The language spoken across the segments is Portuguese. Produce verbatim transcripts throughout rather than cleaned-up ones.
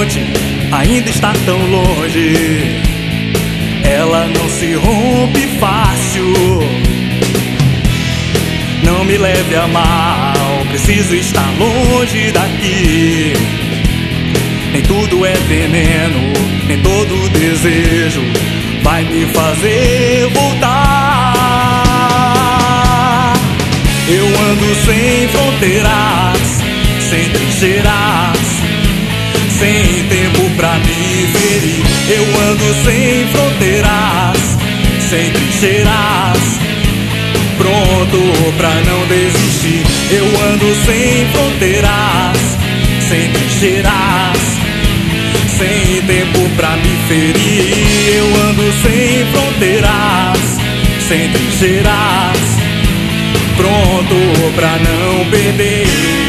horizonte ainda está tão longe. Ela não se rompe fácil. Não me leve a mal, preciso estar longe daqui. Nem tudo é veneno, nem todo desejo vai me fazer voltar. Eu ando sem fronteiras, sem trincheiras, sem tempo pra me ferir. Eu ando sem fronteiras, sem trincheiras, pronto pra não desistir. Eu ando sem fronteiras, sem trincheiras, sem tempo pra me ferir. Eu ando sem fronteiras, sem trincheiras, pronto pra não perder.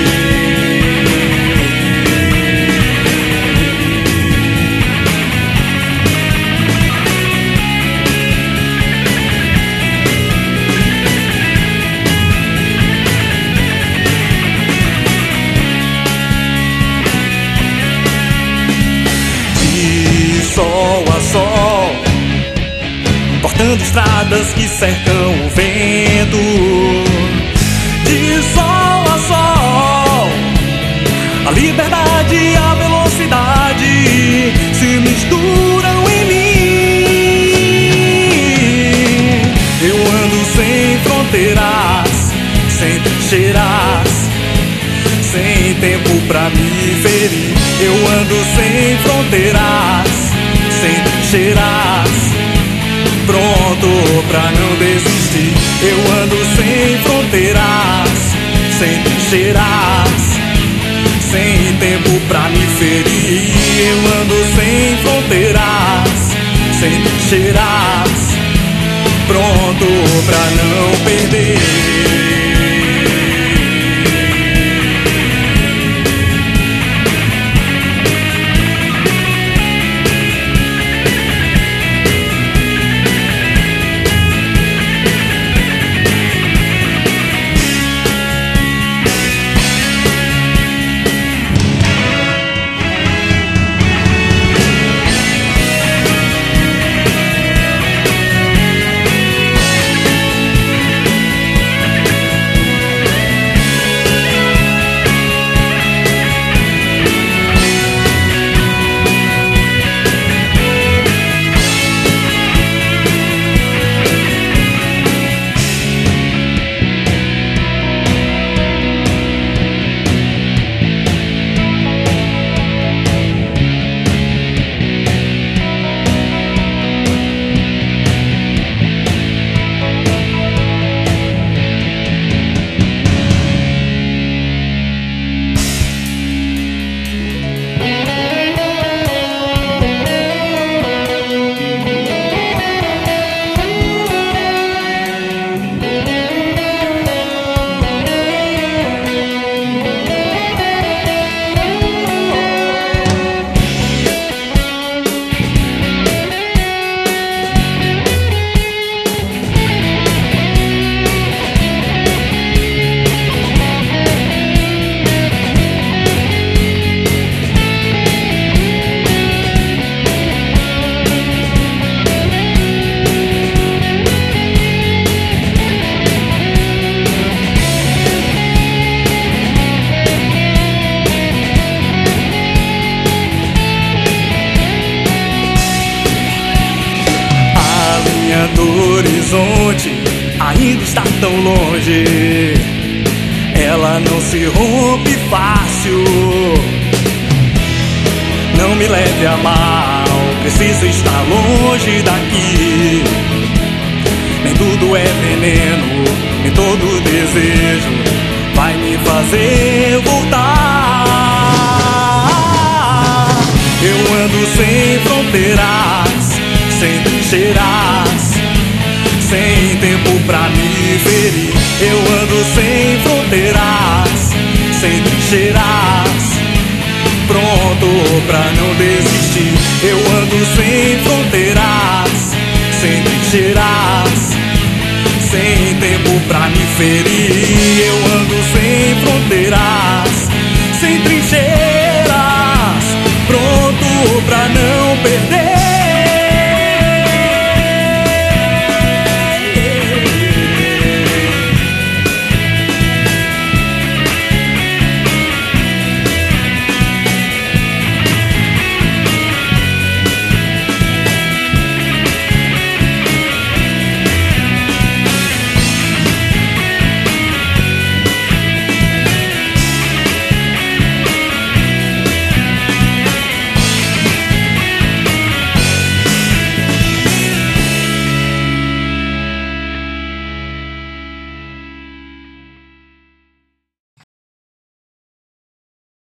Sol a sol, cortando estradas que cercam o vento. De sol a sol, a liberdade e a velocidade se misturam em mim. Eu ando sem fronteiras, sem trincheiras, sem tempo pra me ferir. Eu ando sem fronteiras, sem trincheiras, pronto pra não desistir. Eu ando sem fronteiras, sem trincheiras, sem tempo pra me ferir. Eu ando sem fronteiras, sem trincheiras, pronto pra não perder. Do horizonte ainda está tão longe. Ela não se rompe fácil. Não me leve a mal, preciso estar longe daqui. Nem tudo é veneno, nem todo desejo vai me fazer voltar. Eu ando sem fronteiras, sem trincheiras, sem tempo pra me ferir. Eu ando sem fronteiras, sem trincheiras, pronto pra não desistir. Eu ando sem fronteiras, sem trincheiras, sem tempo pra me ferir. Eu ando sem fronteiras, sem trincheiras,